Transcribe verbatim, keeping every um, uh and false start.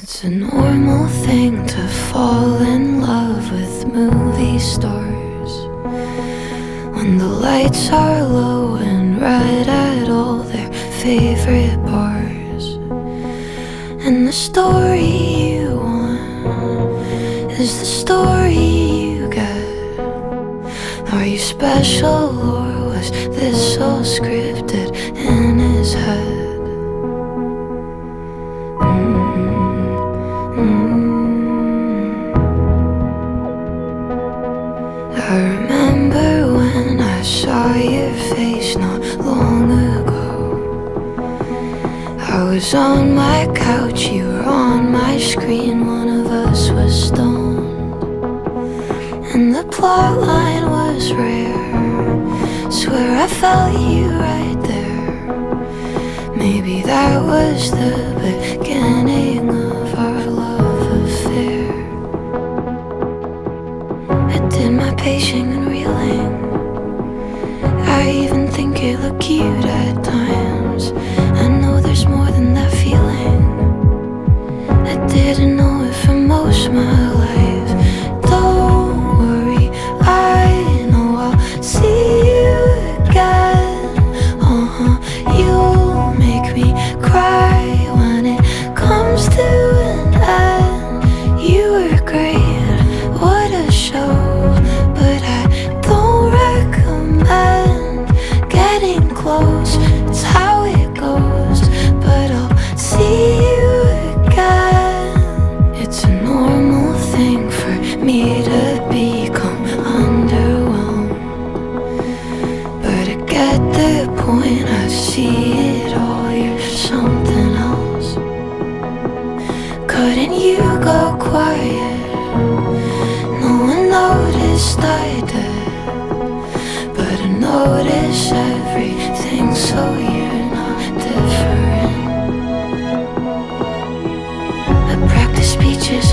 It's a normal thing to fall in love with movie stars when the lights are low and right at all their favorite bars. And the story you want is the story you get. Are you special, or was this all scripted in his head? I remember when I saw your face not long ago. I was on my couch, you were on my screen, one of us was stoned, and the plot line was rare. Swear I felt you right there. Maybe that was the beginning of our love affair. I did my pacing and reeling. I even think you look cute at times. I know there's more than that feeling. I didn't know it for most of my life. Don't worry, I know I'll see you again. Uh-huh, you'll make me cry when it comes to an end. You were great, what a show, but I don't recommend getting close. It's how it goes, but I'll see you again. It's a normal thing for me to become underwhelmed, but I get the point, I see it all, you're something else. Couldn't you go quiet? No one noticed I did, but I notice everything, so you're not different. I practice speeches